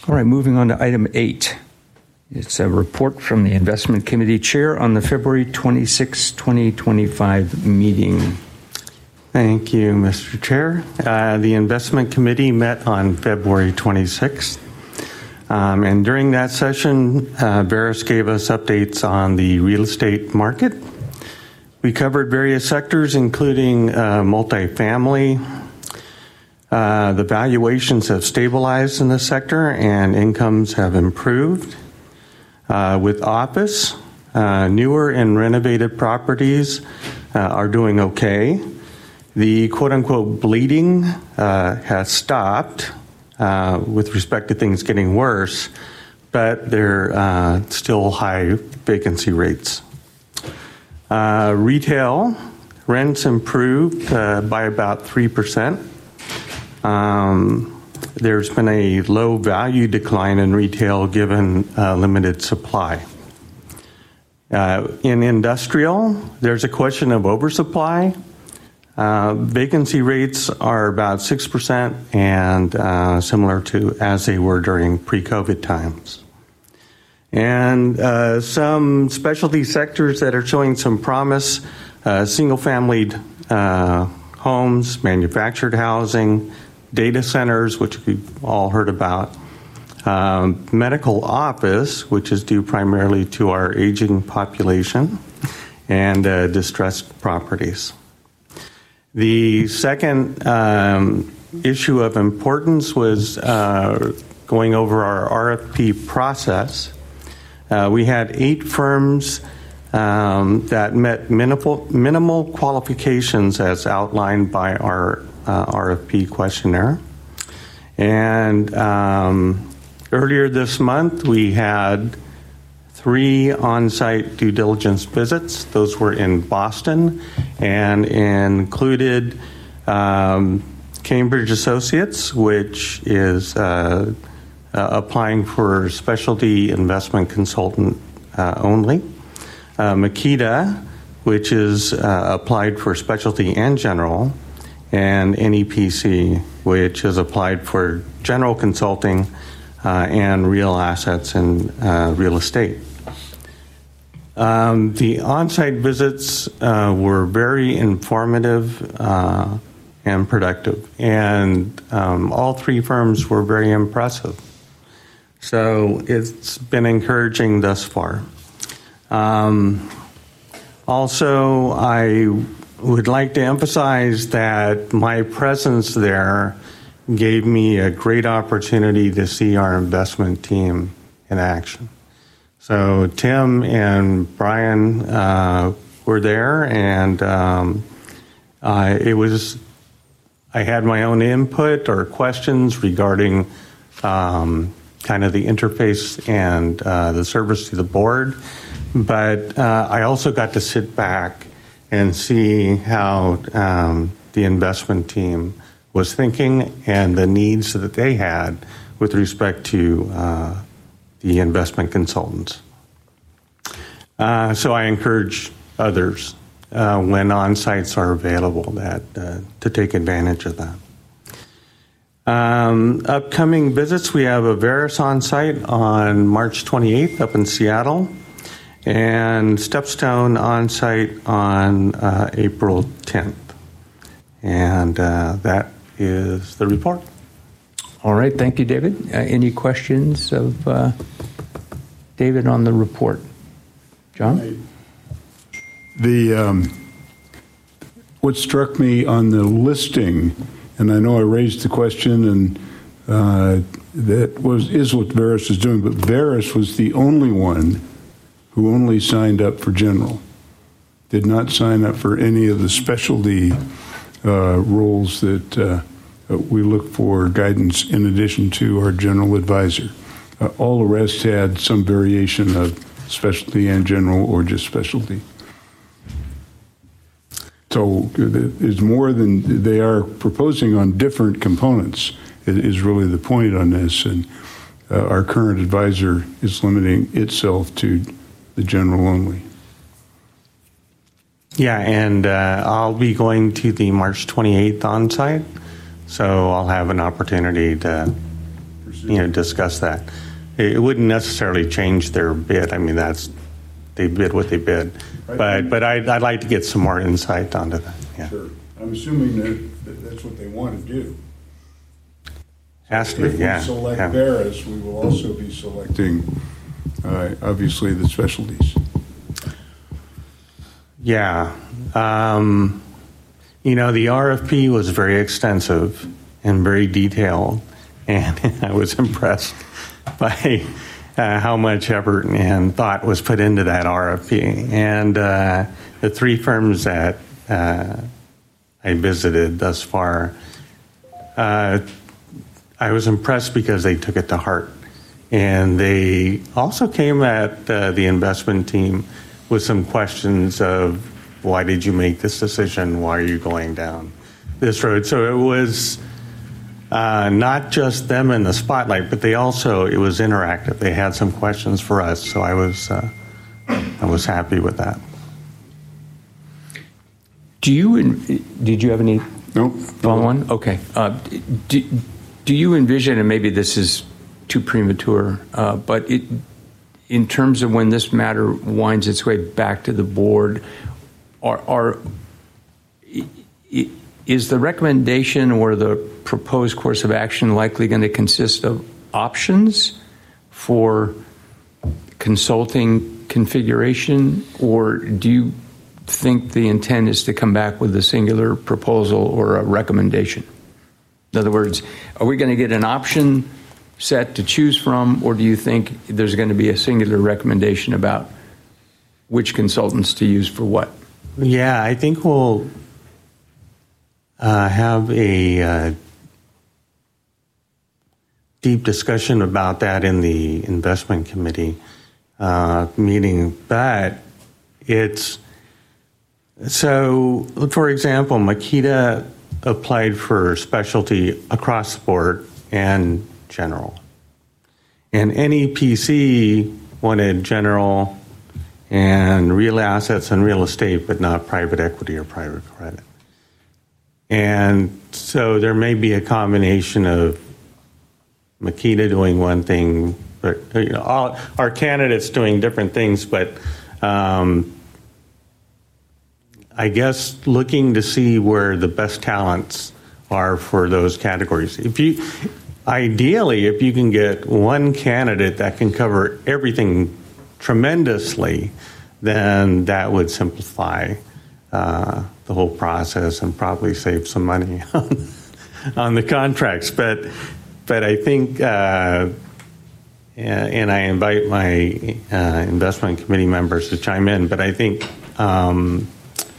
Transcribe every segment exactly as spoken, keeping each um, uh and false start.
All right, moving on to item eight. It's a report from the Investment Committee Chair on the February twenty-sixth, twenty twenty-five meeting. Thank you, Mister Chair. Uh, the Investment Committee met on February twenty-sixth. Um, and during that session, uh, Verus gave us updates on the real estate market. We covered various sectors, including uh, multifamily. Uh, the valuations have stabilized in the sector and incomes have improved. Uh, with office, uh, newer and renovated properties uh, are doing okay. The quote-unquote bleeding uh, has stopped uh, with respect to things getting worse, but they're uh, still high vacancy rates. Uh, retail rents improved uh, by about three percent. Um, there's been a low value decline in retail given uh, limited supply. Uh, in industrial, there's a question of oversupply. Uh, vacancy rates are about six percent and uh, similar to as they were during pre-COVID times. And uh, some specialty sectors that are showing some promise, uh, single-family uh, homes, manufactured housing, data centers, which we've all heard about, um, medical office, which is due primarily to our aging population, and uh, distressed properties. The second um, issue of importance was uh, going over our R F P process. Uh, we had eight firms um, that met minimal, minimal qualifications as outlined by our uh, R F P questionnaire. And um, earlier this month, we had three on-site due diligence visits. Those were in Boston and included um, Cambridge Associates, which is uh, uh, applying for specialty investment consultant uh, only. Uh, Makita, which is uh, applied for specialty and general, and N E P C, which is applied for general consulting uh, and real assets and uh, real estate. Um, the on-site visits uh, were very informative uh, and productive, and um, all three firms were very impressive. So it's been encouraging thus far. Um, also, I would like to emphasize that my presence there gave me a great opportunity to see our investment team in action. So Tim and Brian uh, were there, and um, uh, it was, I had my own input or questions regarding um, kind of the interface and uh, the service to the board, but uh, I also got to sit back and see how um, the investment team was thinking and the needs that they had with respect to uh, the investment consultants. Uh, so I encourage others uh, when on-sites are available that uh, to take advantage of that. Um, upcoming visits, we have a Verus on-site on March twenty-eighth up in Seattle, and Stepstone on-site on uh, April tenth. And uh, that is the report. All right, thank you, David. Uh, any questions of uh, David on the report? John? The um, what struck me on the listing, and I know I raised the question, and uh, that was is what Verus is doing, but Verus was the only one who only signed up for general, did not sign up for any of the specialty uh, roles that uh, we look for guidance in addition to our general advisor. Uh, all the rest had some variation of specialty and general or just specialty. So it's more than they are proposing on different components is really the point on this. And uh, our current advisor is limiting itself to the general only. Yeah, and uh, I'll be going to the March twenty-eighth on-site, so I'll have an opportunity to you know, discuss that. It wouldn't necessarily change their bid. I mean, that's they bid what they bid, Right. but but I'd, I'd like to get some more insight onto that. Yeah. Sure. I'm assuming that, that that's what they want to do. Has to be, If yeah. we select yeah. Barris, we will also be selecting, uh, obviously, the specialties. Yeah. Um, you know, the R F P was very extensive and very detailed, and I was impressed by uh, how much effort and thought was put into that R F P. And uh, the three firms that uh, I visited thus far, uh, I was impressed because they took it to heart. And they also came at uh, the investment team with some questions of, why did you make this decision? Why are you going down this road? So it was uh, not just them in the spotlight, but they also, it was interactive. They had some questions for us, so I was, uh, I was happy with that. Do you, did you have any Nope. follow-on? Okay. Uh, do, do you envision, and maybe this is too premature, uh, but it, in terms of when this matter winds its way back to the board, are, are is the recommendation or the proposed course of action likely going to consist of options for consulting configuration, or do you think the intent is to come back with a singular proposal or a recommendation? In other words, are we going to get an option set to choose from, or do you think there's going to be a singular recommendation about which consultants to use for what? Yeah, I think we'll uh, have a uh, deep discussion about that in the investment committee uh, meeting, but it's so, for example, Makita applied for specialty across the board and general. And N E P C wanted general and real assets and real estate, but not private equity or private credit. And so there may be a combination of Makita doing one thing, but you know, all our candidates doing different things, but um, I guess looking to see where the best talents are for those categories. If you, ideally, if you can get one candidate that can cover everything tremendously, then that would simplify uh, the whole process and probably save some money on, on the contracts. But, but I think, uh, and I invite my uh, investment committee members to chime in, but I think. Um,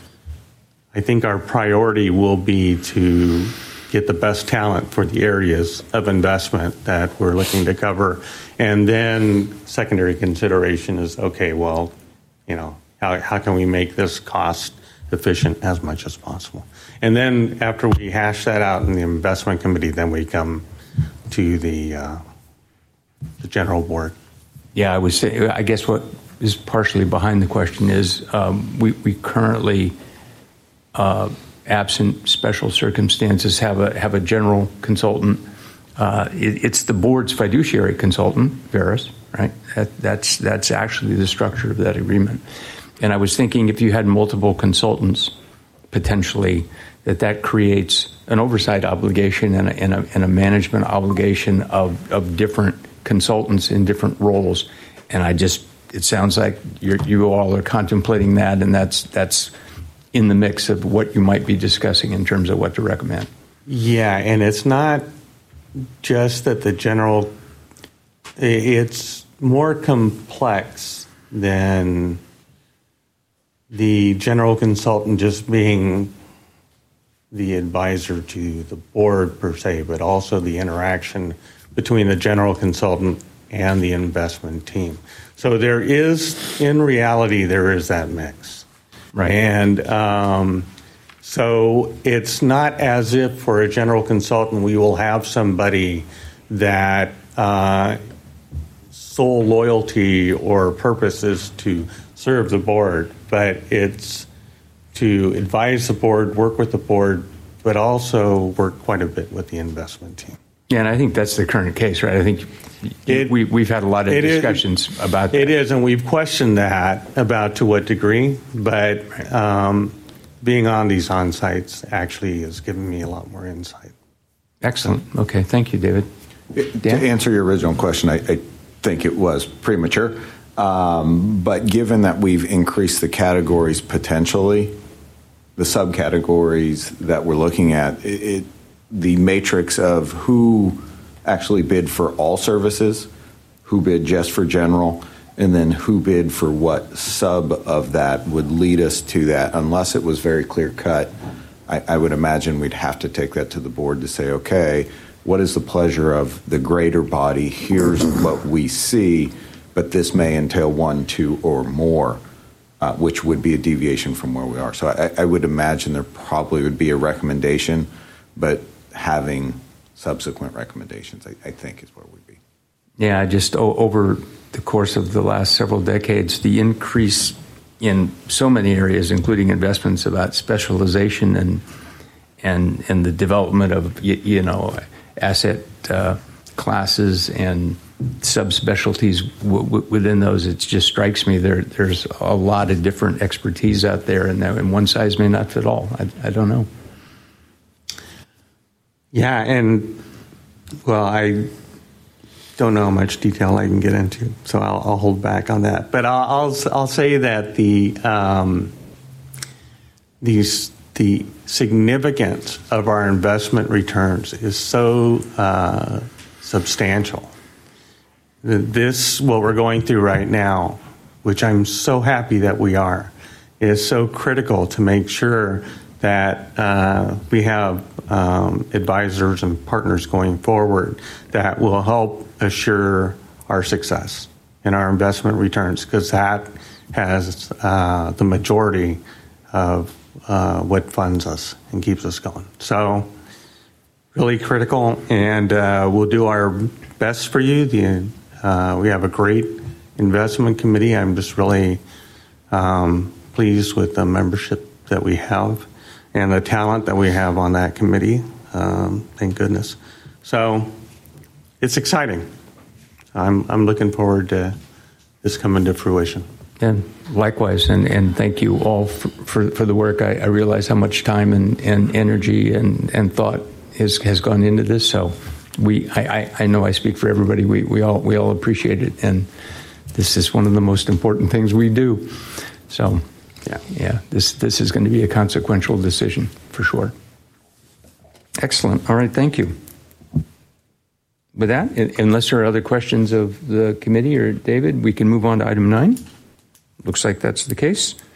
I think our priority will be to get the best talent for the areas of investment that we're looking to cover. And then secondary consideration is, okay, well, you know, how, how can we make this cost efficient as much as possible? And then after we hash that out in the investment committee, then we come to the, uh, the general board. Yeah, I would say, I guess what is partially behind the question is um, we, we currently, Uh, absent special circumstances, have a have a general consultant. Uh, it, it's the board's fiduciary consultant, Barris, right? That, that's that's actually the structure of that agreement. And I was thinking, if you had multiple consultants, potentially, that that creates an oversight obligation and a, and a, and a management obligation of of different consultants in different roles. And I just, it sounds like you're, you all are contemplating that, and that's that's. in the mix of what you might be discussing in terms of what to recommend. Yeah, and it's not just that the general, it's more complex than the general consultant just being the advisor to the board per se, but also the interaction between the general consultant and the investment team. So there is, in reality, there is that mix. Right. And um, so it's not as if for a general consultant we will have somebody that uh, sole loyalty or purpose is to serve the board, but it's to advise the board, work with the board, but also work quite a bit with the investment team. Yeah, and I think that's the current case, right? I think It- we, we've had a lot of it is- discussions about that. It is, and we've questioned that about to what degree, but um, being on these on-sites actually has given me a lot more insight. Excellent. Okay, thank you, David. Dan? To answer your original question, I, I think it was premature. Um, but given that we've increased the categories potentially, the subcategories that we're looking at, it, it, the matrix of who actually bid for all services, who bid just for general, and then who bid for what sub of that would lead us to that. Unless it was very clear cut, I, I would imagine we'd have to take that to the board to say, okay, what is the pleasure of the greater body? Here's what we see, but this may entail one, two, or more, uh, which would be a deviation from where we are. So I, I would imagine there probably would be a recommendation, but having subsequent recommendations, I, I think, is where we'd be. Yeah, just o- over the course of the last several decades, the increase in so many areas, including investments about specialization and and and the development of you, you know asset uh, classes and subspecialties w- w- within those. It just strikes me there there's a lot of different expertise out there, and, that, and one size may not fit all. I, I don't know. Yeah, and well, I don't know how much detail I can get into, so I'll, I'll hold back on that. But I'll I'll, I'll say that the um, these the significance of our investment returns is so uh, substantial. This, what we're going through right now, which I'm so happy that we are, is so critical to make sure that uh, we have um, advisors and partners going forward that will help assure our success in our investment returns, because that has uh, the majority of uh, what funds us and keeps us going. So really critical, and uh, we'll do our best for you. The, uh, we have a great investment committee. I'm just really um, pleased with the membership that we have and the talent that we have on that committee. Um, thank goodness. So it's exciting. I'm, I'm looking forward to this coming to fruition. And likewise, and, and thank you all for, for, for the work. I, I realize how much time and, and energy and, and thought has, has gone into this. So we, I, I, I know I speak for everybody. We, we all we all appreciate it, and this is one of the most important things we do. So yeah, yeah, this this is going to be a consequential decision for sure. Excellent. All right, thank you. With that, unless there are other questions of the committee or David, we can move on to item nine. Looks like that's the case.